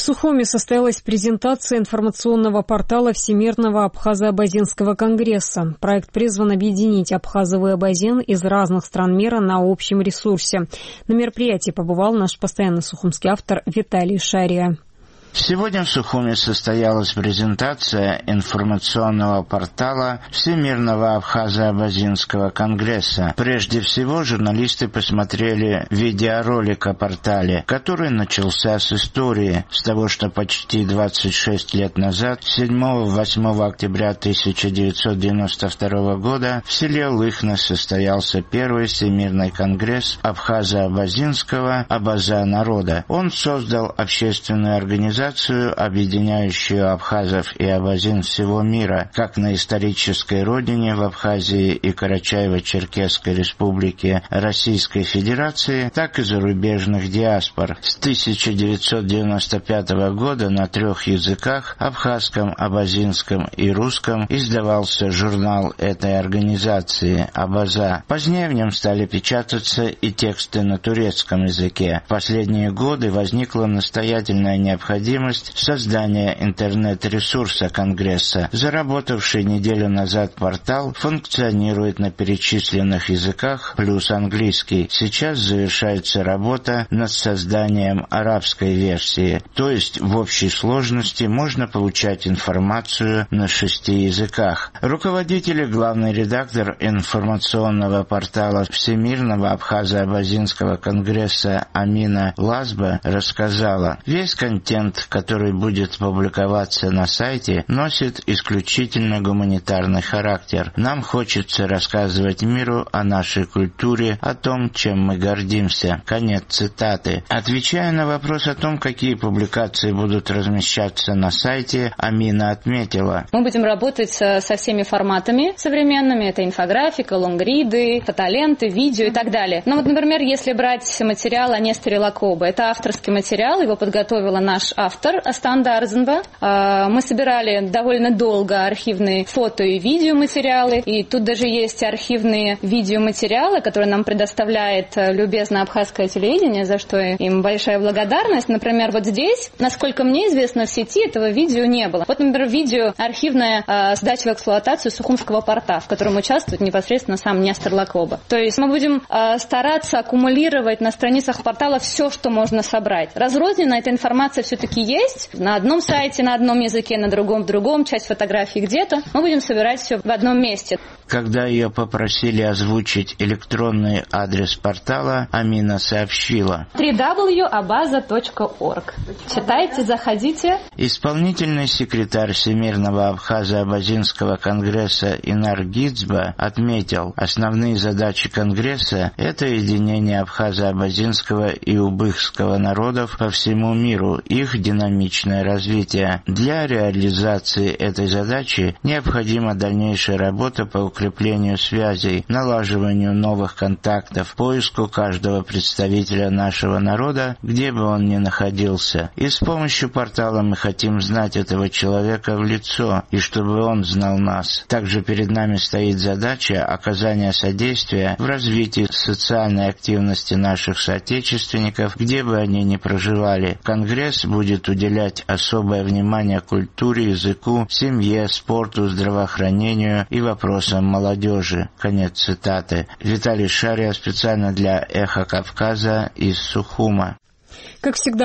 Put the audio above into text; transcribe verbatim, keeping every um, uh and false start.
Сухуми состоялась презентация информационного портала Всемирного абхазо-абазинского конгресса. Проект призван объединить Абхазов и абазин из разных стран мира на общем ресурсе. На мероприятии побывал наш постоянный сухумский автор Виталий Шария. Сегодня в Сухуми состоялась презентация информационного портала Всемирного абхазо-абазинского конгресса. Прежде всего, журналисты посмотрели видеоролик о портале, который начался с истории, с того, что почти двадцать шесть лет назад, седьмого-восьмого октября тысяча девятьсот девяносто второго года, в селе Лыхна состоялся первый Всемирный конгресс абхазо-абазинского абаза народа. Он создал общественную организацию, объединяющую абхазов и абазин всего мира, как на исторической родине в Абхазии и Карачаево-Черкесской республике Российской Федерации, так и зарубежных диаспор. С тысяча девятьсот девяносто пятого года на трех языках – абхазском, абазинском и русском – издавался журнал этой организации «Абаза». Позднее в нем стали печататься и тексты на турецком языке. В последние годы возникла настоятельная необходимость создания интернет-ресурса Конгресса. Заработавший неделю назад портал функционирует на перечисленных языках плюс английский. Сейчас завершается работа над созданием арабской версии, то есть в общей сложности можно получать информацию на шести языках. Руководитель и главный редактор информационного портала Всемирного абхазо-абазинского конгресса Амина Лазба рассказала: весь контент, который будет публиковаться на сайте, носит исключительно гуманитарный характер. Нам хочется рассказывать миру о нашей культуре, о том, чем мы гордимся. Конец цитаты. Отвечая на вопрос о том, какие публикации будут размещаться на сайте, Амина отметила: мы будем работать со всеми форматами современными. Это инфографика, лонгриды, фотоленты, видео и так далее. Но вот, например, если брать материал о Несторе Лакоба, это авторский материал, его подготовила наш автор Астанда Арзенба. Мы собирали довольно долго архивные фото и видеоматериалы, и тут даже есть архивные видеоматериалы, которые нам предоставляет любезно абхазское телевидение, за что им большая благодарность. Например, вот здесь, насколько мне известно, в сети этого видео не было. Вот, например, видео архивная э, сдача в эксплуатацию Сухумского порта, в котором участвует непосредственно сам Нестор Лакоба. То есть мы будем э, стараться аккумулировать на страницах портала все, что можно собрать. Разрозненно эта информация все-таки есть. На одном сайте, на одном языке, на другом, в другом, часть фотографий где-то. Мы будем собирать все в одном месте. Когда ее попросили озвучить электронный адрес портала, Амина сообщила: дабл ю дабл ю дабл ю точка абаза точка орг. Читайте, заходите. Исполнительный секретарь Всемирного абхазо-абазинского конгресса Инар Гицба отметил: основные задачи конгресса – это единение абхазо-абазинского и убыхского народов по всему миру, их динамичное развитие. Для реализации этой задачи необходима дальнейшая работа по укреплению связей, налаживанию новых контактов, поиску каждого представителя нашего народа, где бы он ни находился. И с помощью портала мы хотим знать этого человека в лицо, и чтобы он знал нас. Также перед нами стоит задача оказания содействия в развитии социальной активности наших соотечественников, где бы они ни проживали. Конгресс будет уделять особое внимание культуре, языку, семье, спорту, здравоохранению и вопросам молодежи. Конец цитаты. Виталий Шария специально для «Эхо Кавказа» из Сухума. Как всегда,